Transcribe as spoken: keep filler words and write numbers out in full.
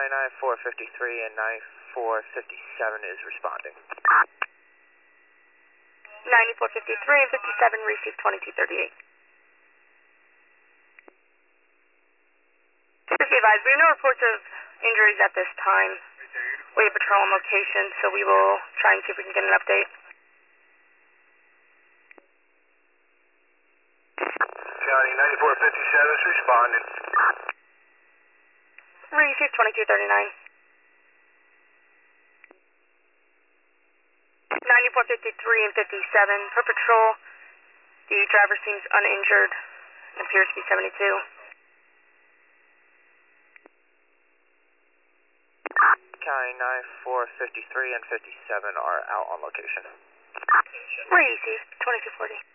County ninety-four fifty-three and ninety-four fifty-seven is responding. ninety-four fifty-three and fifty-seven received twenty-two thirty-eight. Just be advised, we have no reports of injuries at this time. We have patrol on location, so we will try and see if we can get an update. County ninety-four fifty-seven is responding. Received twenty-two thirty-nine. ninety-four fifty-three and fifty-seven per patrol. The driver seems uninjured and appears to be seventy-two. County ninety-four fifty-three and fifty-seven are out on location. Received twenty-two forty.